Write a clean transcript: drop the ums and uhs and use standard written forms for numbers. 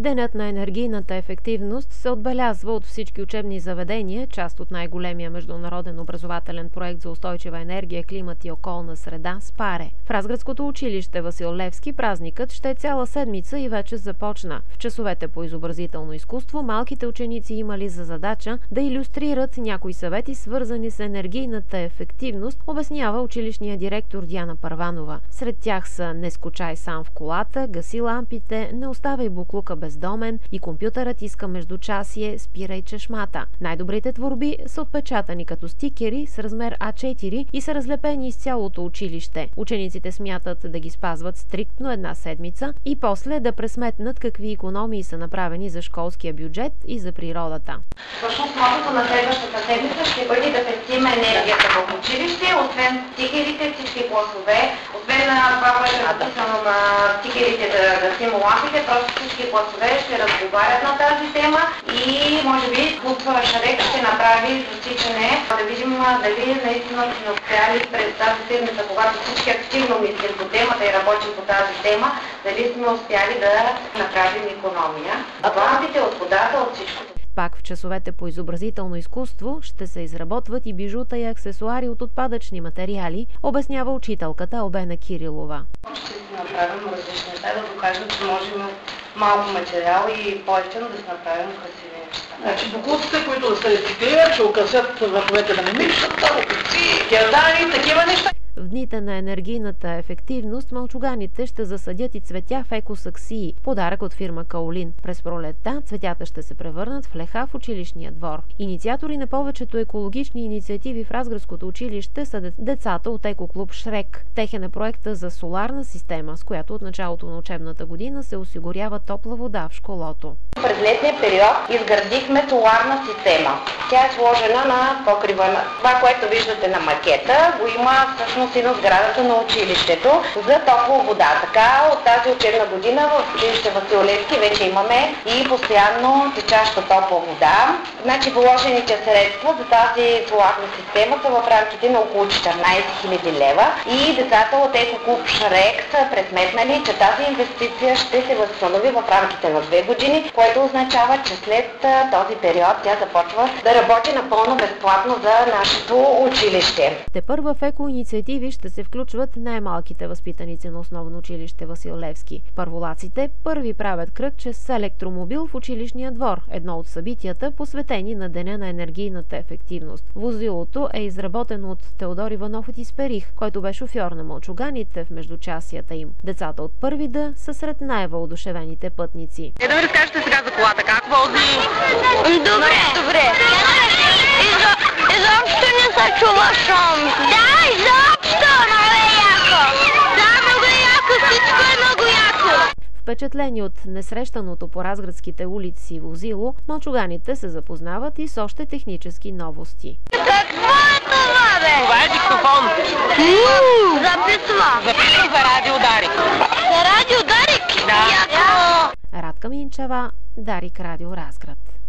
Денят на енергийната ефективност се отбелязва от всички учебни заведения, част от най-големия международен образователен проект за устойчива енергия, климат и околна среда СПАРЕ. В Разградското училище Васил Левски празникът ще е цяла седмица и вече започна. В часовете по изобразително изкуство малките ученици имали за задача да илюстрират някои съвети, свързани с енергийната ефективност, обяснява училищния директор Диана Първанова. Сред тях са "Не скучай сам в колата", "Гаси лампите", "Не оставяй буклука бездомен" и "Компютърът иска междучасие, спирай чешмата". Най-добрите творби са отпечатани като стикери с размер А4 и са разлепени из цялото училище. Учениците смятат да ги спазват стриктно една седмица и после да пресметнат какви икономии са направени за школския бюджет и за природата. Всъщност мотото на следващата седмица ще бъде да пестим енергията в училище, освен стикерите, всички класове, освен на това, което е написано на стикерите да гасим лампите, просто всички класове ще разговарят на тази тема и може би клуб Шарек ще направи засичане, да видим дали наистина сме успяли през тази седмица, когато всички активно мислим по темата и работим по тази тема, дали сме успяли да направим икономия. От лампите, от водата, от всичко. Пак в часовете по изобразително изкуство ще се изработват и бижута и аксесуари от отпадъчни материали, обяснява учителката Албена Кирилова. Ще си направим различни неща, да докажем, че можем малко материал и по-ефтино да си направим красиви неща. Значи буклуците, които да се рециклират, ще украсят върховете на немичката, лопици, гердани, такива неща. В дните на енергийната ефективност мълчуганите ще засадят и цветя в екосаксии, подарък от фирма Каолин. През пролетта цветята ще се превърнат в леха в училищния двор. Инициатори на повечето екологични инициативи в Разградското училище са децата от екоклуб Шрек. Техен е проекта за соларна система, с която от началото на учебната година се осигурява топла вода в школото. През летния период изградихме соларна система. Тя е сложена на покрива. Това, което виждате на макета, го има всъщност и на сградата на училището за топла вода. Така от тази учебна година в училище Васил Левски вече имаме и постоянно течаща топла вода. Значи вложените средства за тази соларна система са в рамките на около 14 000 лева и децата от екоклуб Шрек са пресметнали, че тази инвестиция ще се възстанови в рамките на 2 години, което означава, че след този период тя започва да работи напълно безплатно за нашето училище. Тепърва в екоинициативи ще се включват най-малките възпитаници на основно училище Васил Левски. Първолаците първи правят кръгче с електромобил в училищния двор, едно от събитията, посветени на Деня на енергийната ефективност. Возилото е изработено от Теодор Иванов от Исперих, който бе шофьор на мълчуганите в междучасията им. Децата от първи Д са сред най-въодушевените пътници. Да ми разкажете сега за колата, как вози? Добре. Изобщо не се чува шум. Да, изобщо, много е яко. Да, много е яко, всичко е много яко. Впечатлени от несрещаното по разградските улици возило, мълчуганите се запознават и с още технически новости. Какво е това, бе? Това е диктофон. Записва за радиодарик. За радиодарик? Да. Яко. Радка Минчева, Дарик Радио Разград.